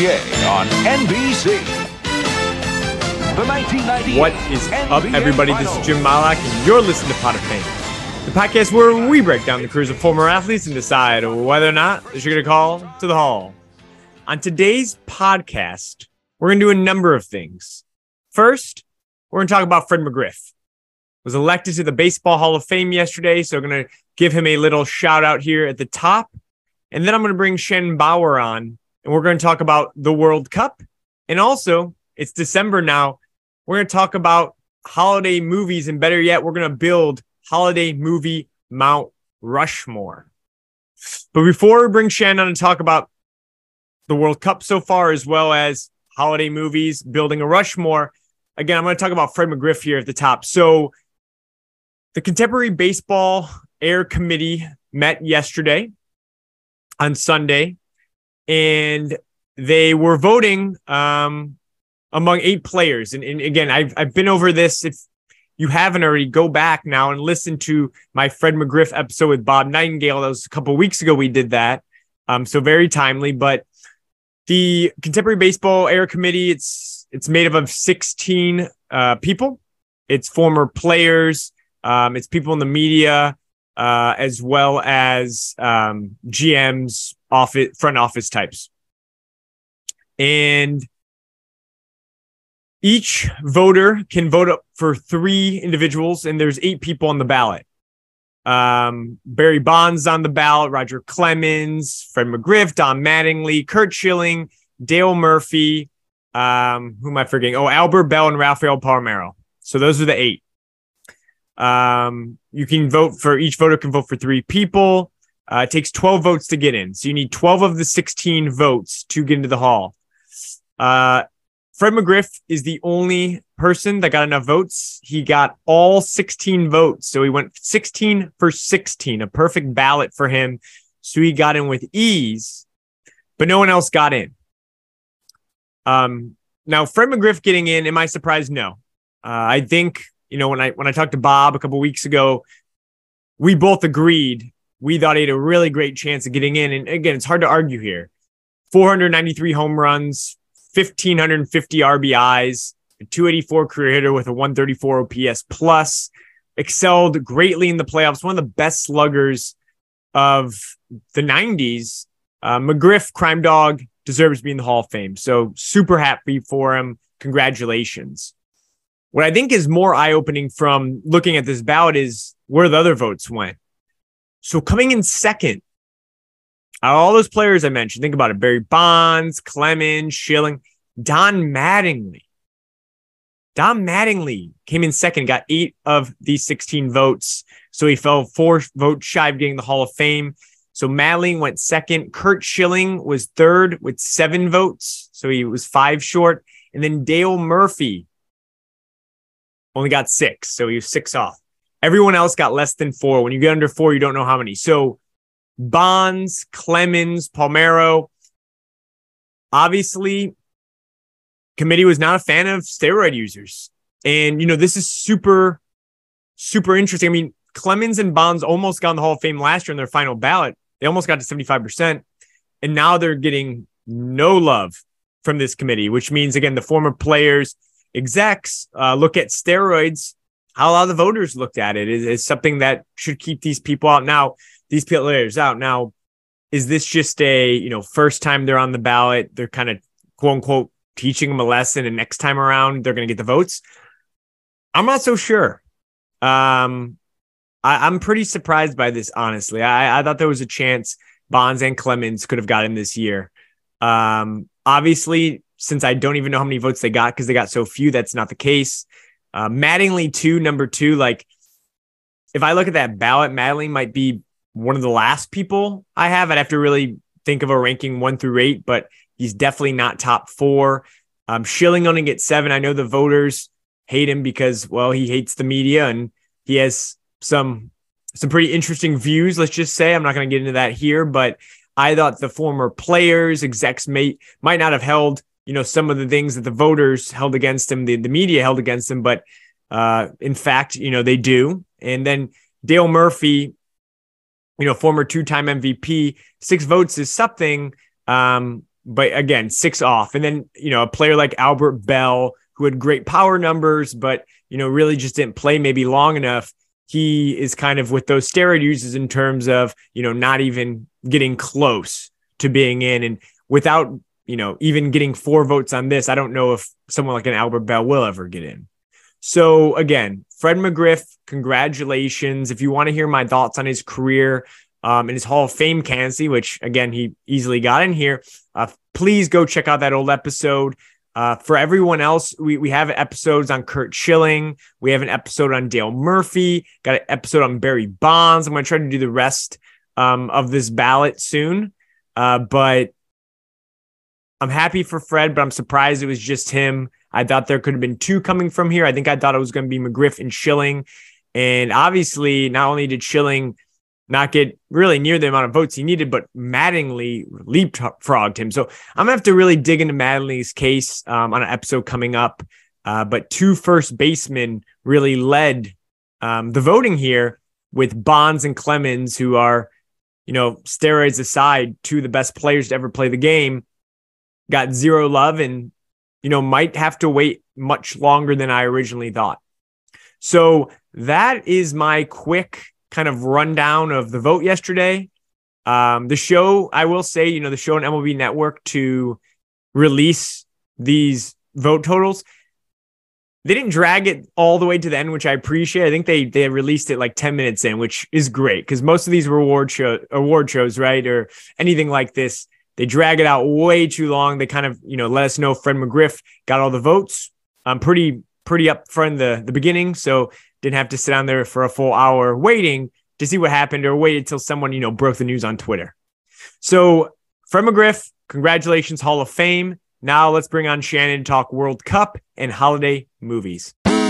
NBA on NBC. The 1998 What is up, NBA everybody? Finals. This is Jim Malak, and you're listening to Pot of Fame, the podcast where we break down the careers of former athletes and decide whether or not they should get a call to the Hall. On today's podcast, we're going to do a number of things. First, we're going to talk about Fred McGriff. Was elected to the Baseball Hall of Fame yesterday, so I'm going to give him a little shout out here at the top. And then I'm going to bring Shannon Bauer on, and we're going to talk about the World Cup. And also, it's December now. We're going to talk about holiday movies, and better yet, we're going to build holiday movie Mount Rushmore. But before we bring Shannon on to talk about the World Cup so far, as well as holiday movies, building a Rushmore, again, I'm going to talk about Fred McGriff here at the top. So the Contemporary Baseball Air Committee met yesterday on Sunday, and they were voting among 8 players. And again, I've been over this. If you haven't already, go back now and listen to my Fred McGriff episode with Bob Nightingale. That was a couple of weeks ago we did that. So very timely. But the Contemporary Baseball Air Committee, it's made up of 16 people. It's former players. It's people in the media, as well as GMs, front office types. And each voter can vote up for 3 individuals, and there's 8 people on the ballot. Barry Bonds on the ballot, Roger Clemens, Fred McGriff, Don Mattingly, Curt Schilling, Dale Murphy, who am I forgetting? Oh, Albert Bell and Rafael Palmeiro. So those are the 8. You can vote for, each voter can vote for 3 people. It takes 12 votes to get in. So you need 12 of the 16 votes to get into the hall. Fred McGriff is the only person that got enough votes. He got all 16 votes. So he went 16 for 16, a perfect ballot for him. So he got in with ease, but no one else got in. Now Fred McGriff getting in, am I surprised? No. I think, when I talked to Bob a couple weeks ago, we both agreed we thought he had a really great chance of getting in. And again, it's hard to argue here. 493 home runs, 1,550 RBIs, a 284 career hitter with a 134 OPS plus, excelled greatly in the playoffs, one of the best sluggers of the 90s. McGriff, Crime Dog, deserves to be in the Hall of Fame. So super happy for him. Congratulations. What I think is more eye-opening from looking at this ballot is where the other votes went. So coming in second, all those players I mentioned, think about it: Barry Bonds, Clemens, Schilling, Don Mattingly. Don Mattingly came in second, got 8 of these 16 votes. So he fell 4 votes shy of getting the Hall of Fame. So Mattingly went second. Curt Schilling was third with 7 votes. So he was 5 short. And then Dale Murphy only got 6. So he was 6 off. Everyone else got less than 4. When you get under 4, you don't know how many. So Bonds, Clemens, Palmeiro. Obviously, committee was not a fan of steroid users. And, this is super, super interesting. I mean, Clemens and Bonds almost got in the Hall of Fame last year in their final ballot. They almost got to 75%. And now they're getting no love from this committee, which means, again, the former players, execs look at steroids. How a lot of the voters looked at it is something that should keep these people out. Now, these players out. Now, is this just a, first time they're on the ballot, they're kind of, quote unquote, teaching them a lesson, and next time around, they're going to get the votes? I'm not so sure. I'm pretty surprised by this, honestly. I thought there was a chance Bonds and Clemens could have gotten this year. Obviously, since I don't even know how many votes they got because they got so few, that's not the case. Mattingly, number 2, like, if I look at that ballot, Mattingly might be one of the last people I have. I'd have to really think of a ranking 1 through 8, but he's definitely not top 4. Schilling only gets 7. I know the voters hate him because, well, he hates the media and he has some pretty interesting views, let's just say. I'm not going to get into that here, but I thought the former players, execs might not have held, some of the things that the voters held against him, the media held against him, but in fact, they do. And then Dale Murphy, former 2-time MVP, 6 votes is something. but again, 6 off. And then, a player like Albert Bell, who had great power numbers, but, really just didn't play maybe long enough. He is kind of with those steroid uses in terms of, not even getting close to being in. And without, even getting 4 votes on this, I don't know if someone like an Albert Bell will ever get in. So again, Fred McGriff, congratulations. If you want to hear my thoughts on his career and his Hall of Fame candidacy, which again, he easily got in here, please go check out that old episode. For everyone else, we have episodes on Curt Schilling. We have an episode on Dale Murphy, got an episode on Barry Bonds. I'm going to try to do the rest of this ballot soon. But I'm happy for Fred, but I'm surprised it was just him. I thought there could have been 2 coming from here. I thought it was going to be McGriff and Schilling. And obviously, not only did Schilling not get really near the amount of votes he needed, but Mattingly leapfrogged him. So I'm going to have to really dig into Mattingly's case on an episode coming up. But 2 first basemen really led the voting here, with Bonds and Clemens, who are, steroids aside, 2 of the best players to ever play the game, got 0 love and, might have to wait much longer than I originally thought. So that is my quick kind of rundown of the vote yesterday. The show, I will say, the show on MLB Network to release these vote totals, they didn't drag it all the way to the end, which I appreciate. I think they released it like 10 minutes in, which is great because most of these award shows, right, or anything like this, they drag it out way too long. They kind of, let us know Fred McGriff got all the votes. Pretty up front in the beginning, so didn't have to sit down there for a full hour waiting to see what happened or wait until someone, broke the news on Twitter. So Fred McGriff, congratulations, Hall of Fame. Now let's bring on Shannon to talk World Cup and holiday movies.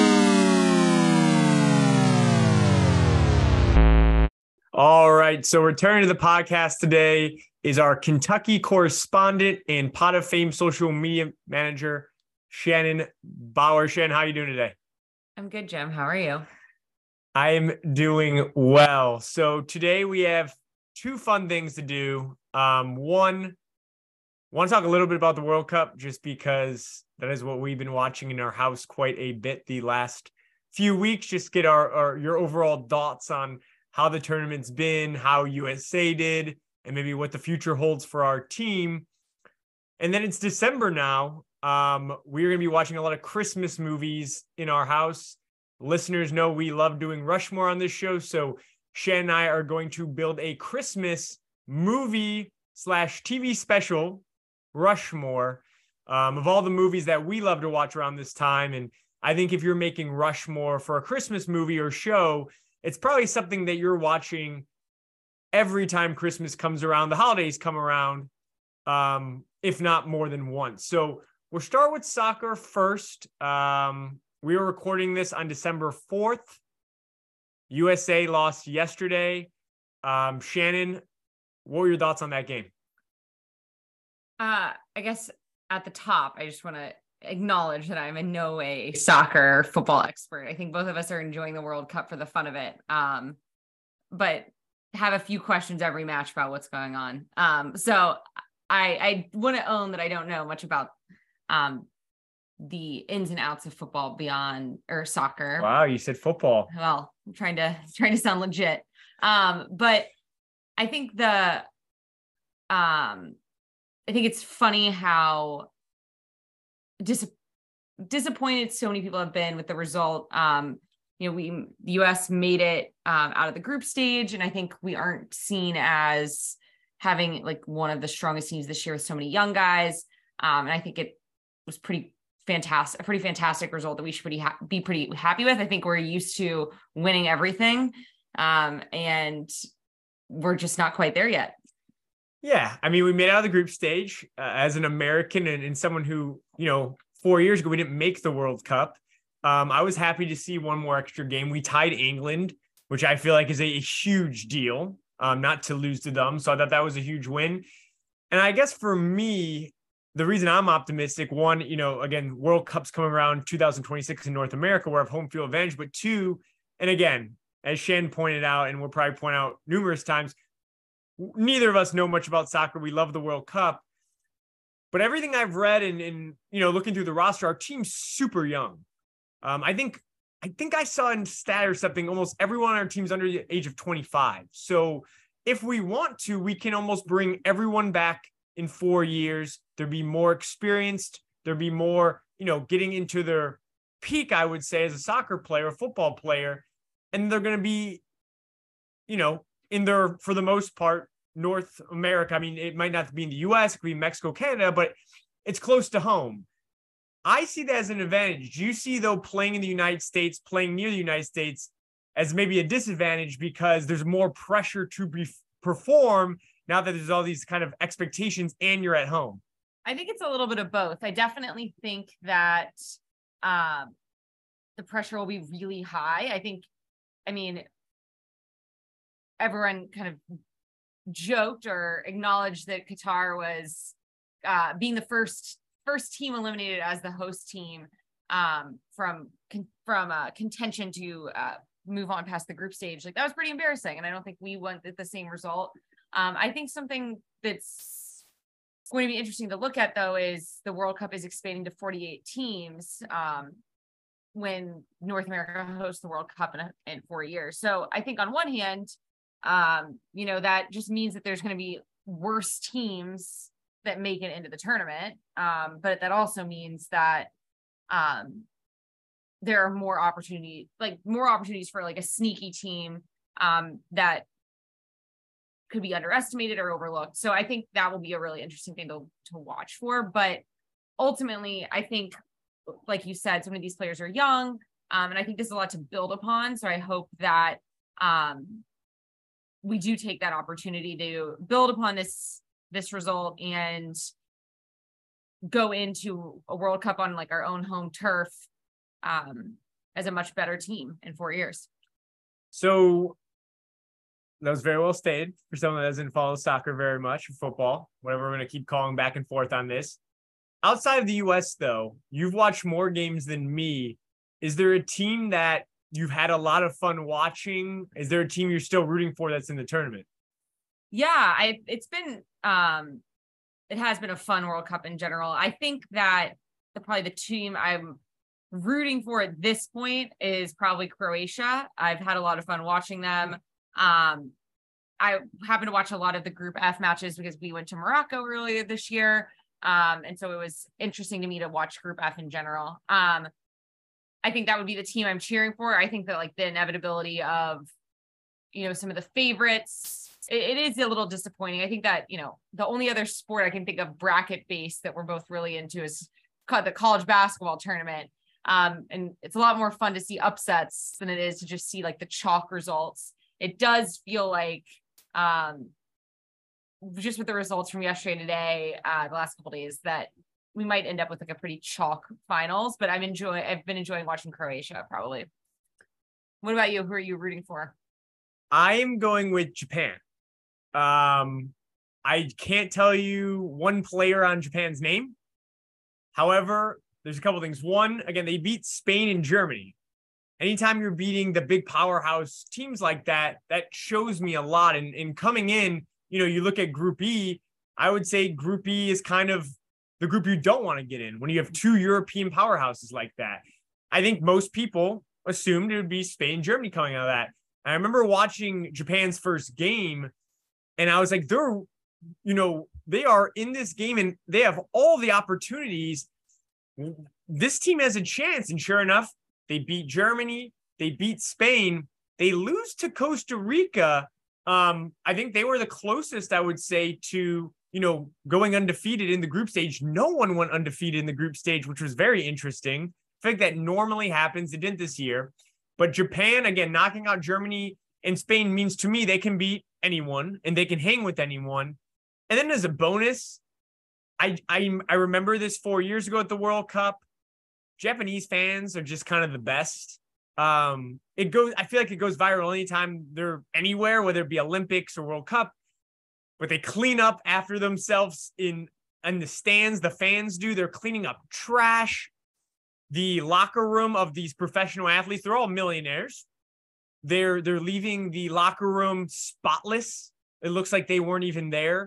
All right, so returning to the podcast today is our Kentucky correspondent and Pot of Fame social media manager, Shannon Bauer. Shannon, how are you doing today? I'm good, Jim. How are you? I'm doing well. So today we have 2 fun things to do. One, I want to talk a little bit about the World Cup, just because that is what we've been watching in our house quite a bit the last few weeks. Just get your overall thoughts on how the tournament's been, how USA did, and maybe what the future holds for our team. And then it's December now. We're going to be watching a lot of Christmas movies in our house. Listeners know we love doing Rushmore on this show. So Shannon and I are going to build a Christmas movie/TV special, Rushmore, of all the movies that we love to watch around this time. And I think if you're making Rushmore for a Christmas movie or show, it's probably something that you're watching every time Christmas comes around, the holidays come around, if not more than once. So we'll start with soccer first. We are recording this on December 4th. USA lost yesterday. Shannon, what were your thoughts on that game? I guess at the top, I just want to acknowledge that I'm in no way a soccer or football expert. I think both of us are enjoying the World Cup for the fun of it. But have a few questions every match about what's going on. So I want to own that I don't know much about the ins and outs of football beyond or soccer. Wow, you said football. Well, I'm trying to sound legit. But I think I think it's funny how disappointed so many people have been with the result. The U.S. made it out of the group stage, and I think we aren't seen as having like one of the strongest teams this year with so many young guys. And I think it was a pretty fantastic result that we should be pretty happy with. I think we're used to winning everything, and we're just not quite there yet. Yeah, I mean, we made it out of the group stage as an American and someone who, 4 years ago, we didn't make the World Cup. I was happy to see one more extra game. We tied England, which I feel like is a huge deal, not to lose to them. So I thought that was a huge win. And I guess for me, the reason I'm optimistic, one, again, World Cup's coming around 2026 in North America, where I have home field advantage. But 2, and again, as Shannon pointed out, and we'll probably point out numerous times, neither of us know much about soccer. We love the World Cup. But everything I've read and looking through the roster, our team's super young. I think I saw in stat or something, almost everyone on our team's under the age of 25. So if we want to, we can almost bring everyone back in 4 years. There'd be more experienced. There'd be more, getting into their peak, I would say, as a soccer player, a football player. And they're going to be, in their, for the most part, North America. I mean, it might not be in the US, it could be Mexico, Canada, but it's close to home. I see that as an advantage. Do you see, though, playing in the United States, playing near the United States as maybe a disadvantage because there's more pressure to perform now that there's all these kind of expectations and you're at home? I think it's a little bit of both. I definitely think that the pressure will be really high. Everyone kind of joked or acknowledged that Qatar was being the first team eliminated as the host team from contention to move on past the group stage. Like, that was pretty embarrassing, and I don't think we went the same result. I think something that's going to be interesting to look at, though, is the World Cup is expanding to 48 teams when North America hosts the World Cup in 4 years. So I think on one hand, that just means that there's going to be worse teams that make it into the tournament. But that also means that there are more opportunities for like a sneaky team that could be underestimated or overlooked. So I think that will be a really interesting thing to watch for. But ultimately, I think, like you said, some of these players are young, and I think there's a lot to build upon. So I hope that we do take that opportunity to build upon this result and go into a World Cup on like our own home turf as a much better team in 4 years. So that was very well stated for someone that doesn't follow soccer very much, or football, whatever. We're going to keep calling back and forth on this. Outside of the US, though, you've watched more games than me. Is there a team that you've had a lot of fun watching? Is there a team you're still rooting for that's in the tournament? Yeah, it has been a fun World Cup in general. I think that probably the team I'm rooting for at this point is probably Croatia. I've had a lot of fun watching them. I happened to watch a lot of the Group F matches because we went to Morocco earlier this year. And so it was interesting to me to watch Group F in general. I think that would be the team I'm cheering for. I think that like the inevitability of, some of the favorites, it is a little disappointing. I think that, the only other sport I can think of bracket based that we're both really into is the college basketball tournament. And it's a lot more fun to see upsets than it is to just see like the chalk results. It does feel like, just with the results from yesterday and today, the last couple of days, that we might end up with like a pretty chalk finals, but I've been enjoying watching Croatia probably. What about you? Who are you rooting for? I am going with Japan. I can't tell you one player on Japan's name. However, there's a couple things. One, again, they beat Spain and Germany. Anytime you're beating the big powerhouse teams like that, that shows me a lot. And coming in, you look at Group E, I would say Group E is kind of the group you don't want to get in when you have two European powerhouses like that. I think most people assumed it would be Spain and Germany coming out of that. And I remember watching Japan's first game, and I was like, they are in this game and they have all the opportunities. This team has a chance. And sure enough, they beat Germany, they beat Spain, they lose to Costa Rica. I think they were the closest, I would say, to, going undefeated in the group stage. No one went undefeated in the group stage, which was very interesting. I think that normally happens. It didn't this year. But Japan, again, knocking out Germany and Spain means to me they can beat anyone and they can hang with anyone. And then as a bonus, I remember this 4 years ago at the World Cup. Japanese fans are just kind of the best. I feel like it goes viral anytime they're anywhere, whether it be Olympics or World Cup, but they clean up after themselves in the stands. The fans do. They're cleaning up trash. The locker room of these professional athletes, they're all millionaires. They're leaving the locker room spotless. It looks like they weren't even there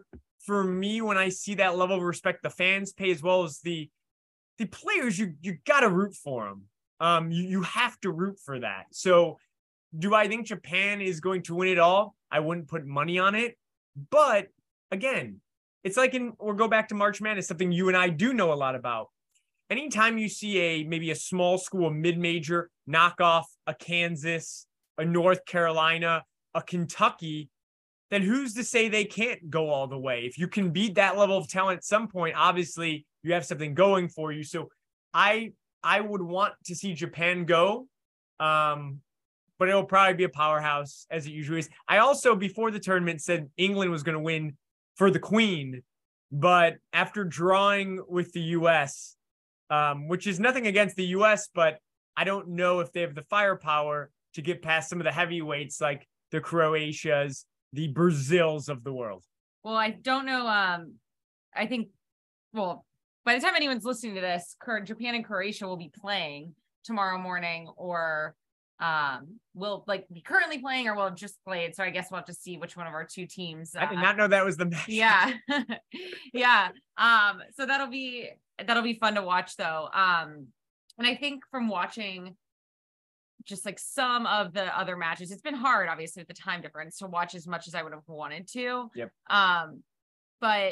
for me, when I see that level of respect the fans pay as well as the players, you got to root for them. You have to root for that. So do I think Japan is going to win it all? I wouldn't put money on it. But again, it's like or go back to March Madness, something you and I do know a lot about. Anytime you see maybe a small school, a mid-major, knock off a Kansas, a North Carolina, a Kentucky, then who's to say they can't go all the way? If you can beat that level of talent at some point, obviously you have something going for you. So I would want to see Japan go, but it'll probably be a powerhouse as it usually is. I also, before the tournament, said England was going to win for the Queen, but after drawing with the U.S., which is nothing against the U.S., but I don't know if they have the firepower to get past some of the heavyweights like the Croatias, the Brazils of the world. Well, I don't know. I think, well, by the time anyone's listening to this, Japan and Croatia will be playing tomorrow morning, or will be currently playing, or will have just played. So I guess we'll have to see which one of our two teams. I did not know that was the match. Yeah. Yeah. So that'll be fun to watch though. And I think from watching just like some of the other matches, it's been hard, obviously, with the time difference to watch as much as I would have wanted to. Yep. But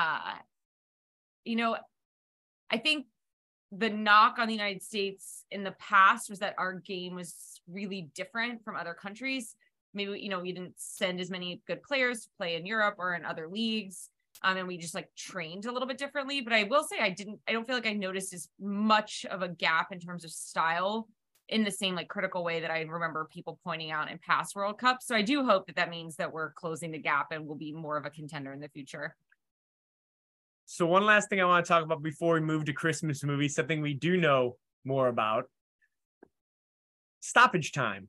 I think the knock on the United States in the past was that our game was really different from other countries. Maybe, we didn't send as many good players to play in Europe or in other leagues. And we just trained a little bit differently. But I will say I don't feel like I noticed as much of a gap in terms of style in the same critical way that I remember people pointing out in past World Cups. So I do hope that means that we're closing the gap and will be more of a contender in the future. So one last thing I want to talk about before we move to Christmas movies, something we do know more about: stoppage time.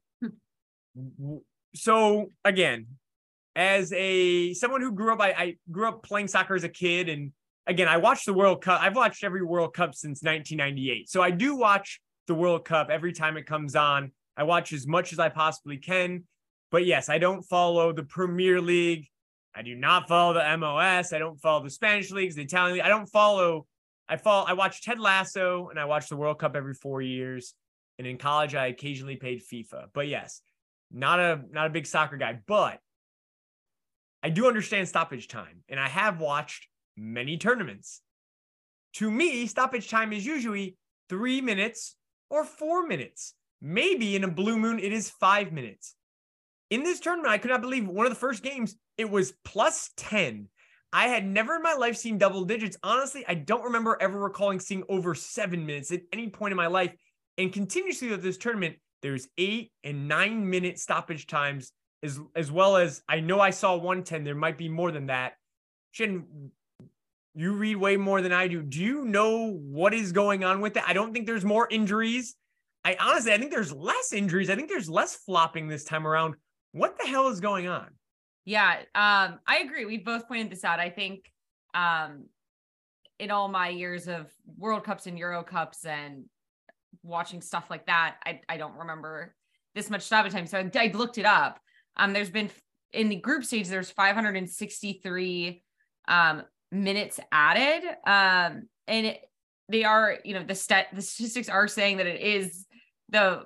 So again, as someone who grew up, I grew up playing soccer as a kid. And again, I watched the World Cup. I've watched every World Cup since 1998. So I do watch the World Cup every time it comes on. I watch as much as I possibly can. But yes, I don't follow the Premier League. I do not follow the MLS. I don't follow the Spanish leagues, the Italian league. I watch Ted Lasso, and I watch the World Cup every 4 years. And in college, I occasionally played FIFA. But yes, not a big soccer guy, but I do understand stoppage time, and I have watched many tournaments. To me, stoppage time is usually 3 minutes or 4 minutes. Maybe in a blue moon, it is 5 minutes. In this tournament, I could not believe one of the first games, it was +10. I had never in my life seen double digits. Honestly, I don't remember ever recalling seeing over 7 minutes at any point in my life. And continuously with this tournament, there's 8 and 9 minute stoppage times, as well as I know I saw 110. There might be more than that. Shin, you read way more than I do. Do you know what is going on with it? I don't think there's more injuries. I think there's less injuries. I think there's less flopping this time around. What the hell is going on? Yeah, I agree. We both pointed this out. I think in all my years of World Cups and Euro Cups and watching stuff like that, I don't remember this much stoppage time. So I looked it up. There's been, in the group stage, there's 563 minutes added. And they are, the statistics are saying that it is the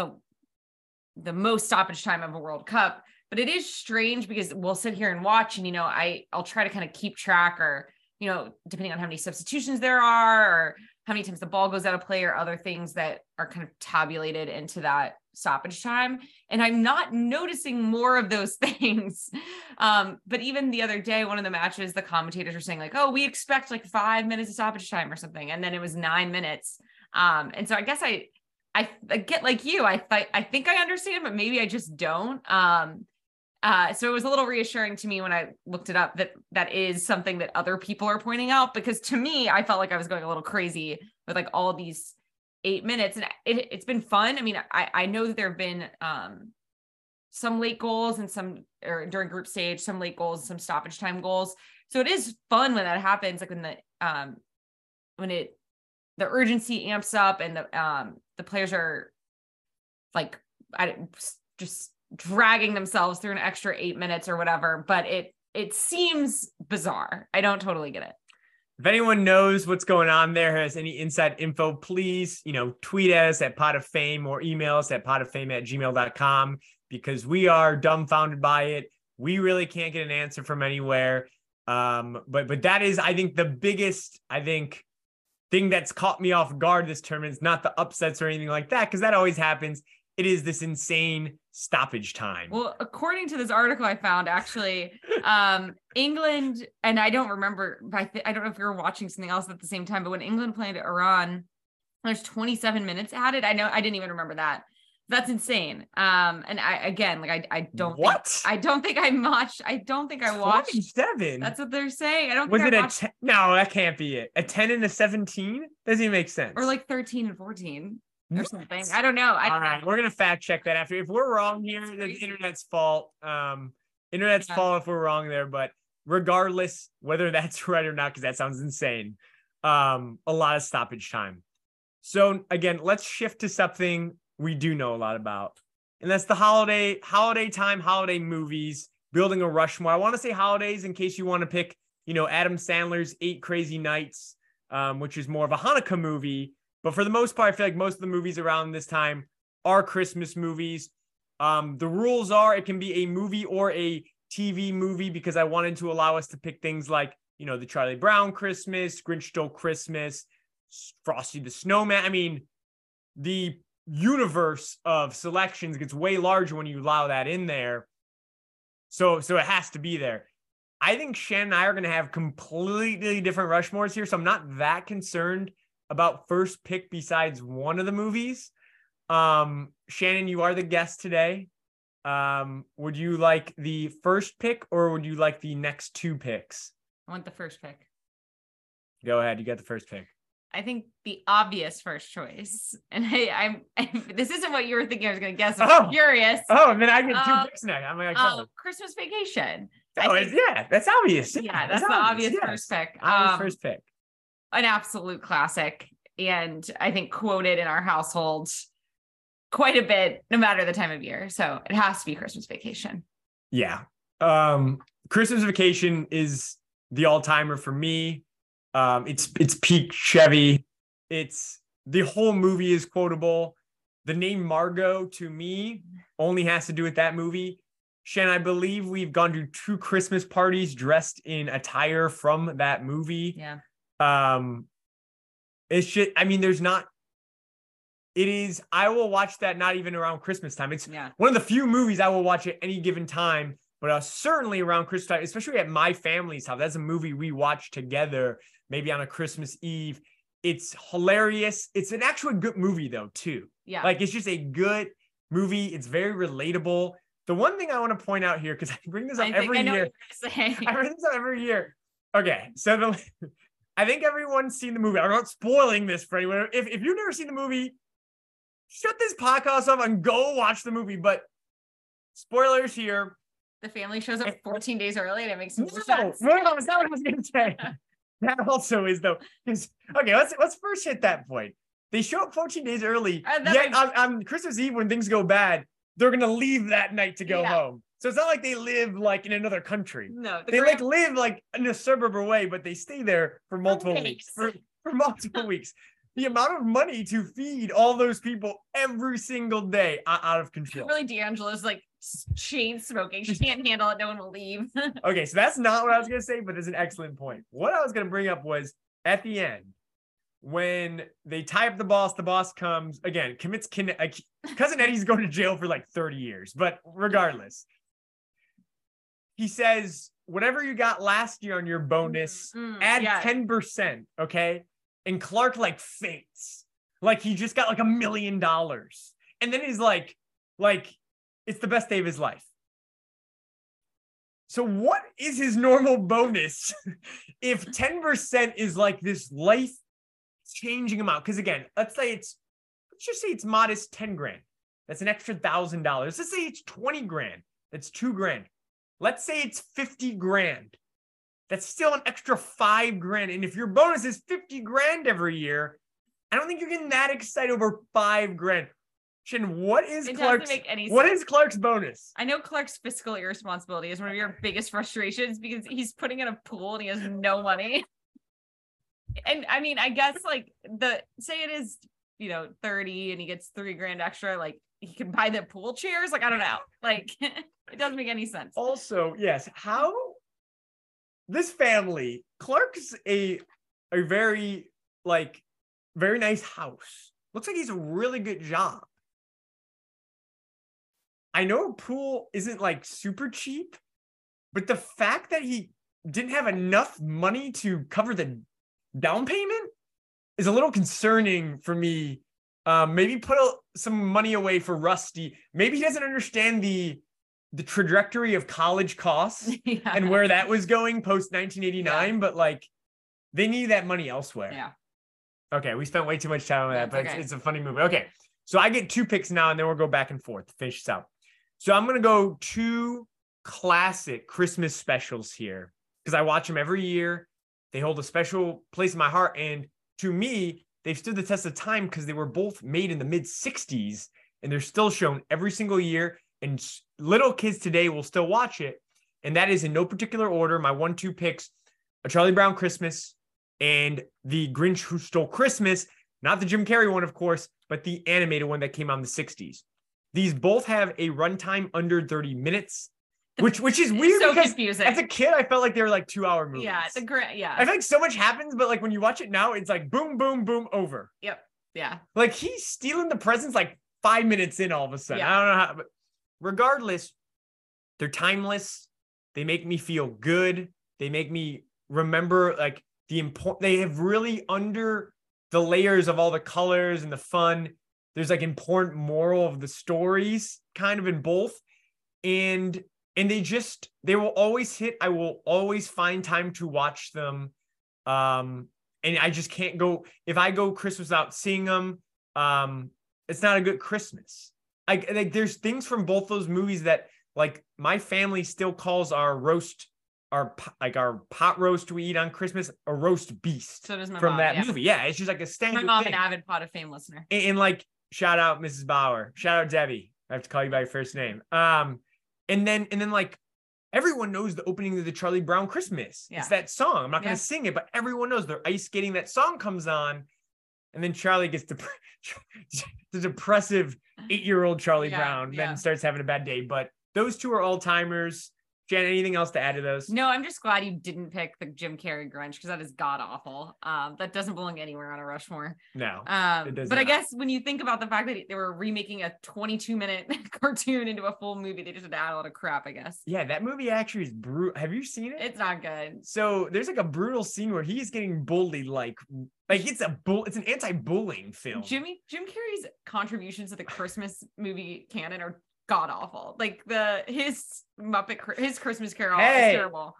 most stoppage time of a World Cup. But it is strange because we'll sit here and watch, and I'll try to kind of keep track, or depending on how many substitutions there are, or how many times the ball goes out of play, or other things that are kind of tabulated into that stoppage time. And I'm not noticing more of those things. But even the other day, one of the matches, the commentators were saying oh, we expect 5 minutes of stoppage time or something, and then it was 9 minutes. And so I guess I get like you. I think I understand, but maybe I just don't. So it was a little reassuring to me when I looked it up that is something that other people are pointing out, because to me, I felt like I was going a little crazy with all of these 8 minutes, and it's been fun. I mean, I know that there have been some late goals and during group stage, some late goals, some stoppage time goals. So it is fun when that happens, when the urgency amps up and the players are just dragging themselves through an extra 8 minutes or whatever. But it seems bizarre. I don't totally get it. If anyone knows what's going on there, has any inside info, please, tweet us at Pot of Fame or email us at potofFame@gmail.com, because we are dumbfounded by it. We really can't get an answer from anywhere. But that is, I think, the biggest, thing that's caught me off guard this tournament. Is not the upsets or anything like that, because that always happens. It is this insane stoppage time. Well, according to this article I found, actually, England, and I don't remember, I don't know if you were watching something else at the same time, but when England played Iran, there's 27 minutes added. I know, I didn't even remember that. That's insane. And I don't think I watched. 27. That's what they're saying. I don't Was think it I watched. No, that can't be it. A 10 and a 17? Doesn't even make sense. Or like 13 and 14 or something. I don't know. All right, we're gonna fact check that after. If we're wrong here, the internet's fault. Internet's fault if we're wrong there. But regardless, whether that's right or not, because that sounds insane. A lot of stoppage time. So again, let's shift to something we do know a lot about, and that's the holiday time, holiday movies, building a Rushmore. I want to say holidays in case you want to pick, Adam Sandler's 8 Crazy Nights, which is more of a Hanukkah movie. But for the most part, I feel like most of the movies around this time are Christmas movies. The rules are it can be a movie or a TV movie, because I wanted to allow us to pick things like, the Charlie Brown Christmas, Grinch Stole Christmas, Frosty the Snowman. I mean, the universe of selections gets way larger when you allow that in there. So it has to be there. I think Shannon and I are going to have completely different Rushmores here, so I'm not that concerned about first pick besides one of the movies. Shannon, you are the guest today. Would you like the first pick, or would you like the next 2 picks? I want the first pick. Go ahead. You got the first pick. I think the obvious first choice, and I'm this isn't what you were thinking I was going to guess. I'm curious. Oh, and then I get 2 picks now. I'm like, Christmas Vacation. That's obvious. Yeah, that's the obvious first pick. First pick. An absolute classic, and I think quoted in our household quite a bit, no matter the time of year. So it has to be Christmas Vacation. Yeah. Christmas Vacation is the all-timer for me. It's peak Chevy. It's the whole movie is quotable. The name Margot to me only has to do with that movie. Shannon, I believe we've gone to 2 Christmas parties dressed in attire from that movie. Yeah. It's just, I will watch that not even around Christmas time. It's one of the few movies I will watch at any given time, but certainly around Christmas time, especially at my family's house. That's a movie we watch together, maybe on a Christmas Eve. It's hilarious. It's an actual good movie though, too. Yeah. Like, it's just a good movie. It's very relatable. The one thing I want to point out here, because I bring this up every year. I bring this up every year. Okay, so I think everyone's seen the movie. I'm not spoiling this for anyone. If you've never seen the movie, shut this podcast off and go watch the movie. But spoilers here. The family shows up 14 days early, and it makes more sense. No, it's not what I was going to say. That also is though. Okay, let's first hit that point. They show up 14 days early. Yet on Christmas Eve, when things go bad, they're going to leave that night to go home. So it's not like they live like in another country. No, they live like in a suburb away, but they stay there for multiple weeks. For multiple weeks. The amount of money to feed all those people every single day out of control. Really, D'Angela's like chain smoking. She can't handle it. No one will leave. Okay, so that's not what I was going to say, but it's an excellent point. What I was going to bring up was at the end, when they tie up the boss comes, again, commits, Cousin Eddie's going to jail for like 30 years, but regardless. He says, whatever you got last year on your bonus, add 10%, okay? And Clark like faints. Like he just got like $1 million. And then he's like, it's the best day of his life. So what is his normal bonus if 10% is like this life-changing amount? Because again, let's just say it's modest 10 grand. That's an extra $1,000. Let's say it's 20 grand. That's 2 grand. Let's say it's 50 grand. That's still an extra 5 grand. And if your bonus is 50 grand every year, I don't think you're getting that excited over 5 grand. Shin, what is It Clark's? doesn't make any What sense. is Clark's bonus? I know Clark's fiscal irresponsibility is one of your biggest frustrations because he's putting in a pool and he has no money. And I mean, I guess like say it is, 30 and he gets $3,000 extra, like he can buy the pool chairs. Like, I don't know. Like it doesn't make any sense. Also, yes, how this family, Clark's a very very nice house. Looks like he's a really good job. I know a pool isn't like super cheap, but the fact that he didn't have enough money to cover the down payment is a little concerning for me. Maybe put some money away for Rusty. Maybe he doesn't understand the trajectory of college costs and where that was going post 1989, but like they need that money elsewhere. Yeah. Okay, we spent way too much time on that, but okay. it's a funny movie. Okay, so I get 2 picks now, and then we'll go back and forth to finish this out. So I'm going to go 2 classic Christmas specials here because I watch them every year. They hold a special place in my heart. And to me, they've stood the test of time because they were both made in the mid-'60s and they're still shown every single year. And little kids today will still watch it. And that is in no particular order. My 1-2 picks, A Charlie Brown Christmas and The Grinch Who Stole Christmas. Not the Jim Carrey one, of course, but the animated one that came out in the 60s. These both have a runtime under 30 minutes, which is weird so because confusing. as a kid, I felt like they were like 2-hour movies. Yeah, I feel like so much happens, but like when you watch it now, it's like boom, boom, boom, over. Yep. Yeah. Like he's stealing the presents like 5 minutes in all of a sudden. Yeah. I don't know how, but regardless, they're timeless. They make me feel good. They make me remember like they have really under the layers of all the colors and the fun. There's like important moral of the stories kind of in both. And they will always hit. I will always find time to watch them. And I just can't go, if I go Christmas without seeing them, it's not a good Christmas. Like there's things from both those movies that like my family still calls our pot roast we eat on Christmas a roast beast. So does my from mom, that yeah. movie. Yeah, it's just like a standard My mom, thing. an avid Pot of Fame listener. And like shout out Mrs. Bauer, shout out Debbie. I have to call you by your first name. And then like everyone knows the opening of the Charlie Brown Christmas. Yeah. It's that song. I'm not going to sing it, but everyone knows they're ice skating. That song comes on, and then Charlie gets the depressive 8-year-old Charlie Brown, then starts having a bad day. But those 2 are all timers. Jen, anything else to add to those? No, I'm just glad you didn't pick the Jim Carrey Grinch because that is god awful. That doesn't belong anywhere on a Rushmore. No, it does. But not. I guess when you think about the fact that they were remaking a 22-minute cartoon into a full movie, they just had to add a lot of crap, I guess. Yeah, that movie actually is brutal. Have you seen it? It's not good. So there's like a brutal scene where he's getting bullied, like it's an anti-bullying film. Jim Carrey's contributions to the Christmas movie canon are god awful. Like his Christmas Carol is terrible.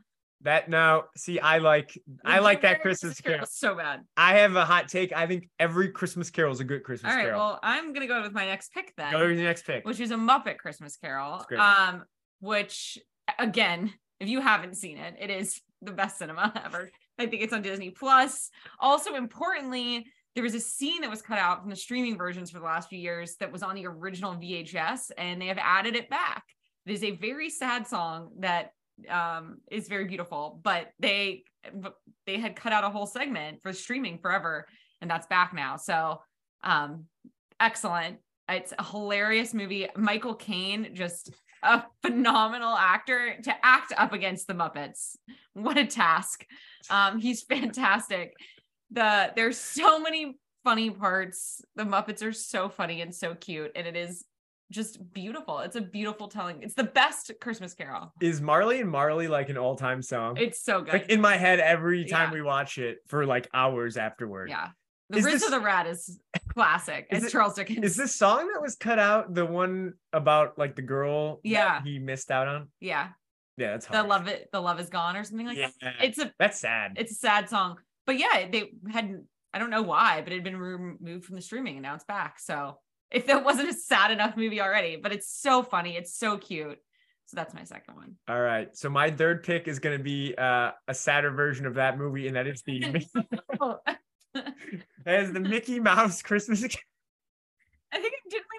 I like that Christmas Carol. So bad. I have a hot take. I think every Christmas Carol is a good Christmas Carol. All right, well, I'm gonna go with my next pick then. Go with your next pick, which is a Muppet Christmas Carol. Which again, if you haven't seen it, it is the best cinema ever. I think it's on Disney Plus. Also, importantly, there was a scene that was cut out from the streaming versions for the last few years that was on the original VHS, and they have added it back. It is a very sad song that is very beautiful, but they had cut out a whole segment for streaming forever, and that's back now. So excellent. It's a hilarious movie. Michael Caine, just a phenomenal actor to act up against the Muppets. What a task. He's fantastic. There's so many funny parts. The Muppets are so funny and so cute, and it is just beautiful. It's a beautiful telling. It's the best Christmas Carol. Is Marley and Marley like an all-time song? It's so good. Like in my head every time we watch it for like hours afterward. Yeah. The Ritz of the Rat is classic. It's Charles Dickens. Is this song that was cut out the one about like the girl that he missed out on? Yeah. Yeah, that's hard. The love is gone or something like that. That's sad. It's a sad song. But yeah, they hadn't, I don't know why, but it had been removed from the streaming and now it's back. So if that wasn't a sad enough movie already, but it's so funny. It's so cute. So that's my second one. All right. So my third pick is going to be a sadder version of that movie. And that is the Mickey Mouse Christmas. I think didn't we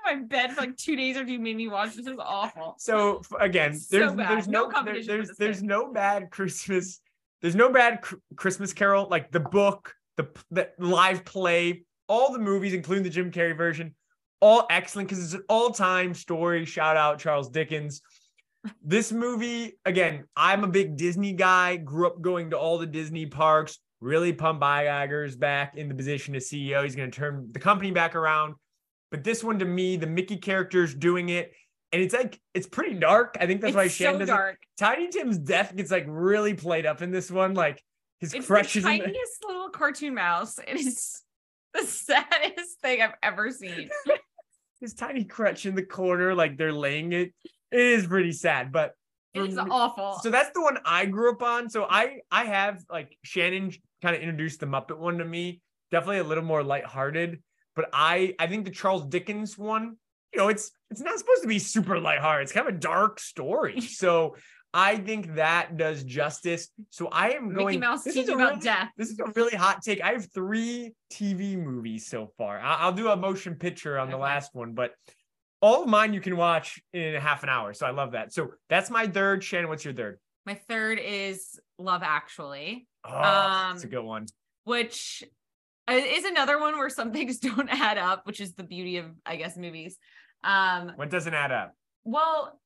in my bed for like 2 days after you made me watch this. It was awful. So again, So bad. there's No no competition for this there's thing. no bad Christmas. There's no bad Christmas Carol, like the book, the live play, all the movies, including the Jim Carrey version, all excellent because it's an all-time story. Shout out Charles Dickens. This movie, again, I'm a big Disney guy, grew up going to all the Disney parks, really pumped Iger's back in the position as CEO. He's going to turn the company back around. But this one, to me, the Mickey character's doing it. And it's like, it's pretty dark. I think that's why Shan does dark. it. Tiny Tim's death gets like really played up in this one. Like his It's crutches. the tiniest little cartoon mouse. It is the saddest thing I've ever seen. His tiny crutch in the corner, like they're laying it. It is pretty sad, but It's awful. so that's the one I grew up on. So I have like Shannon kind of introduced the Muppet one to me. Definitely a little more lighthearted, but I think the Charles Dickens one, you know, it's not supposed to be super lighthearted. It's kind of a dark story. So I think that does justice. So I am going. Mickey Mouse this teaching is a about really- death. This is a really hot take. I have 3 TV movies so far. I'll do a motion picture on the Okay. last one, but all of mine you can watch in half an hour. So I love that. So that's my third. Shannon, what's your third? My third is Love Actually, Oh, that's a good one. which is another one where some things don't add up, which is the beauty of, I guess, movies. What doesn't add up? Well,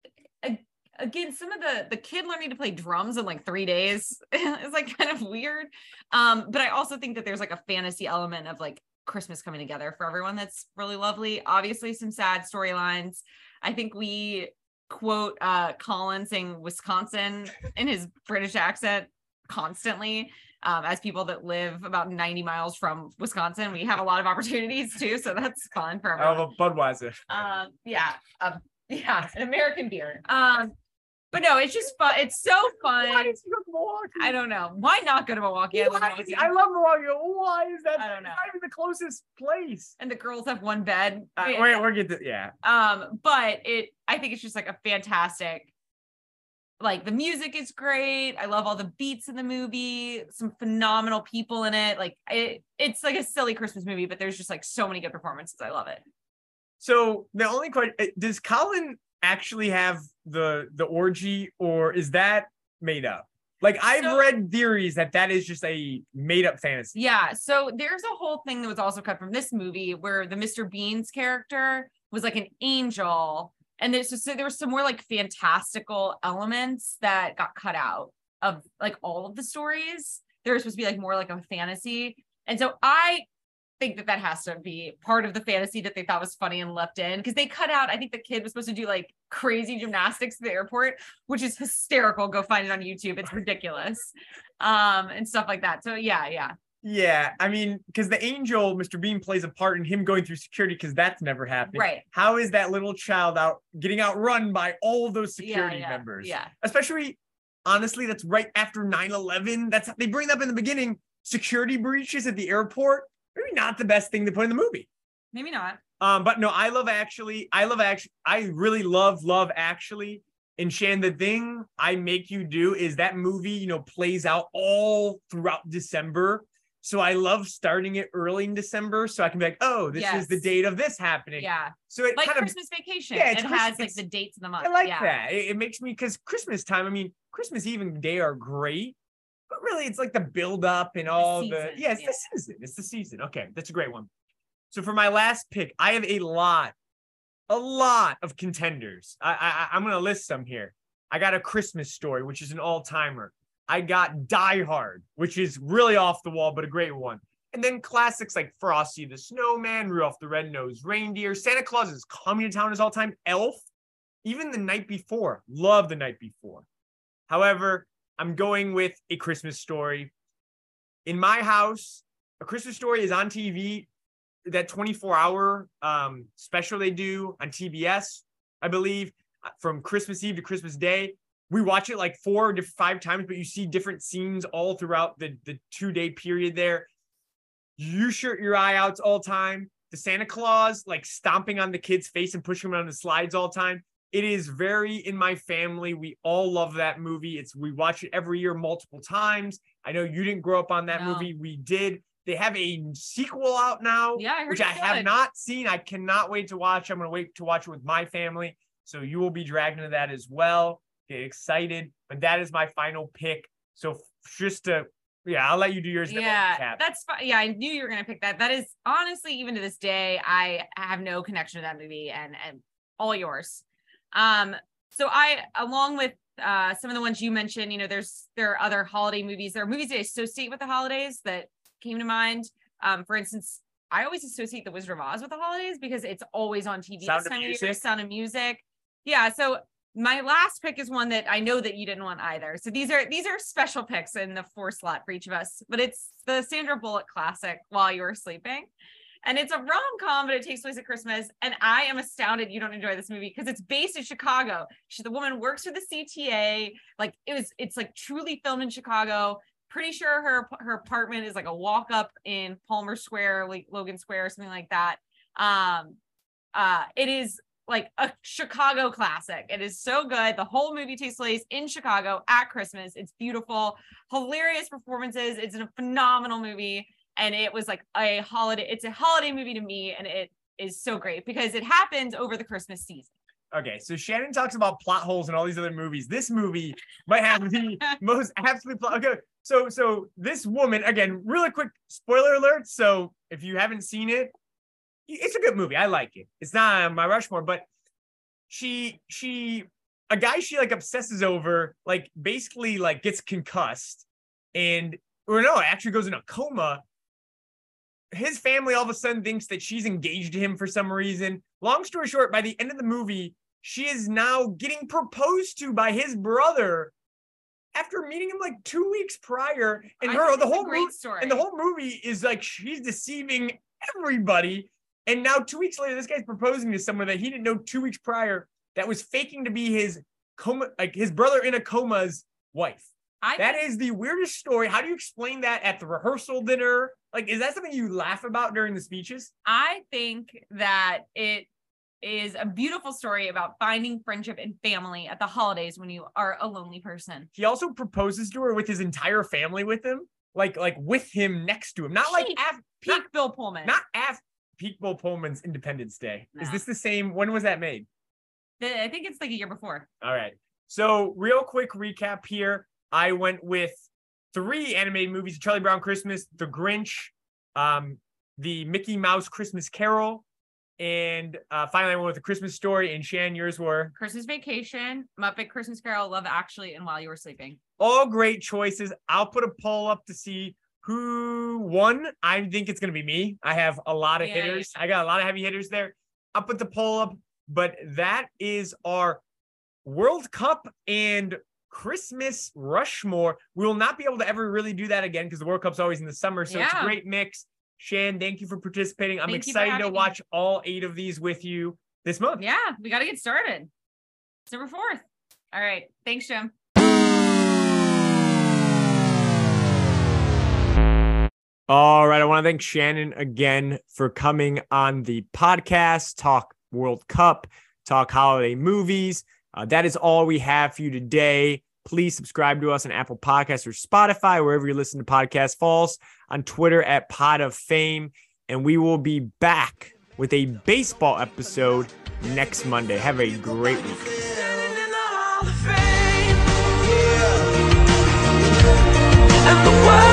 again, some of the kid learning to play drums in like 3 days is like kind of weird. But I also think that there's like a fantasy element of like Christmas coming together for everyone that's really lovely. Obviously, some sad storylines. I think we quote Colin saying Wisconsin in his British accent constantly. As people that live about 90 miles from Wisconsin, we have a lot of opportunities too, so that's fun for everyone. Oh, Budweiser. Yeah, an American beer. But no, it's just fun. It's so fun. Why did you go to Milwaukee? I don't know. Why not go to Milwaukee? I love Milwaukee. I love Milwaukee. Why is that? I don't know. Not even the closest place. And the girls have one bed. Wait, we're getting to, yeah. But I think it's just like a fantastic, like the music is great. I love all the beats in the movie, some phenomenal people in it. Like it's like a silly Christmas movie, but there's just like so many good performances. I love it. So the only question, does Colin actually have the orgy, or is that made up? Like I've read theories that is just a made up fantasy. Yeah. So there's a whole thing that was also cut from this movie where the Mr. Bean's character was like an angel. And there were some more like fantastical elements that got cut out of like all of the stories. They were supposed to be like more like a fantasy. And so I think that has to be part of the fantasy that they thought was funny and left in, because they cut out, I think the kid was supposed to do like crazy gymnastics at the airport, which is hysterical. Go find it on YouTube. It's ridiculous. And stuff like that. So yeah. Yeah, I mean, because the angel, Mr. Bean, plays a part in him going through security, because that's never happened. Right. How is that little child getting outrun by all of those security members? Yeah. Especially, honestly, that's right after 9/11. They bring up in the beginning, security breaches at the airport. Maybe not the best thing to put in the movie. Maybe not. But no, I really love Actually. And Shan, the thing I make you do is that movie, plays out all throughout December. So I love starting it early in December, so I can be like, oh, this is the date of this happening. Yeah. So it like kind of Christmas Vacation. Yeah, it has like the dates of the month. I like that. It makes me, because Christmas time, I mean, Christmas Eve and Day are great, but really it's like the build up and all the season. The season. It's the season. Okay, that's a great one. So for my last pick, I have a lot of contenders. I'm gonna list some here. I got A Christmas Story, which is an all-timer. I got Die Hard, which is really off the wall, but a great one. And then classics like Frosty the Snowman, Rudolph the Red-Nosed Reindeer, Santa Claus is Coming to Town is all time, Elf, even The Night Before. Love The Night Before. However, I'm going with A Christmas Story. In my house, A Christmas Story is on TV, that 24-hour special they do on TBS, I believe, from Christmas Eve to Christmas Day. We watch it like 4 to 5 times, but you see different scenes all throughout the 2-day period there. You shoot your eye out all time. The Santa Claus, like stomping on the kid's face and pushing him on the slides all time. It is very in my family. We all love that movie. We watch it every year multiple times. I know you didn't grow up on that movie. We did. They have a sequel out now, Yeah, I heard which it's I have good. not seen. I cannot wait to watch. I'm going to wait to watch it with my family. So you will be dragged into that as well. Get excited. But that is my final pick. So just to, I'll let you do yours. Yeah, that's fine. Yeah, I knew you were going to pick that. That is honestly, even to this day, I have no connection to that movie, and all yours. So I, along with some of the ones you mentioned, there are other holiday movies. There are movies that associate with the holidays that came to mind. For instance, I always associate The Wizard of Oz with the holidays because it's always on TV Sound this of time of Music. year. Sound of Music. Yeah. So my last pick is one that I know that you didn't want either. So these are special picks in the 4 slot for each of us, but it's the Sandra Bullock classic, While You Were Sleeping. And it's a rom-com, but it takes place at Christmas. And I am astounded you don't enjoy this movie because it's based in Chicago. The woman works for the CTA. Like it's like truly filmed in Chicago. Pretty sure her apartment is like a walk up in Palmer Square, like Logan Square or something like that. It is like a Chicago classic. It is so good. The whole movie takes place in Chicago at Christmas. It's beautiful, hilarious performances. It's a phenomenal movie. And it was like it's a holiday movie to me. And it is so great because it happens over the Christmas season. Okay, so Shannon talks about plot holes in all these other movies. This movie might have the most absolute plot. Okay, so this woman, again, really quick spoiler alert. So if you haven't seen it, it's a good movie. I like it. It's not on my Rushmore, but a guy she like obsesses over, like basically like gets concussed actually goes in a coma. His family all of a sudden thinks that she's engaged to him for some reason. Long story short, by the end of the movie, she is now getting proposed to by his brother after meeting him like 2 weeks prior. And the whole movie is like she's deceiving everybody. And now 2 weeks later, this guy's proposing to someone that he didn't know 2 weeks prior that was faking to be his coma, like his brother in a coma's wife. That is the weirdest story. How do you explain that at the rehearsal dinner? Like, is that something you laugh about during the speeches? I think that it is a beautiful story about finding friendship and family at the holidays when you are a lonely person. He also proposes to her with his entire family with him, like with him next to him. Not peak Bill Pullman. Not peak Bill Pullman's Independence Day. No. Is this the same? When was that made? I think it's like a year before. All right. So real quick recap here. I went with 3 animated movies: Charlie Brown Christmas, The Grinch, the Mickey Mouse Christmas Carol, and finally I went with A Christmas Story. And Shan, yours were Christmas Vacation, Muppet Christmas Carol, Love Actually, and While You Were Sleeping. All great choices. I'll put a poll up to see who won. I think it's going to be me. I have a lot of hitters. I got a lot of heavy hitters there. I'll put the poll up, but that is our World Cup and Christmas Rushmore. We will not be able to ever really do that again because the World Cup's always in the summer. So It's a great mix. Shan, thank you for participating. I'm excited to watch all 8 of these with you this month. Yeah, we got to get started. December 4th. All right. Thanks, Jim. All right. I want to thank Shannon again for coming on the podcast, talk World Cup, talk holiday movies. That is all we have for you today. Please subscribe to us on Apple Podcasts or Spotify, wherever you listen to podcast falls, on Twitter at Pod of Fame. And we will be back with a baseball episode next Monday. Have a great week. And the world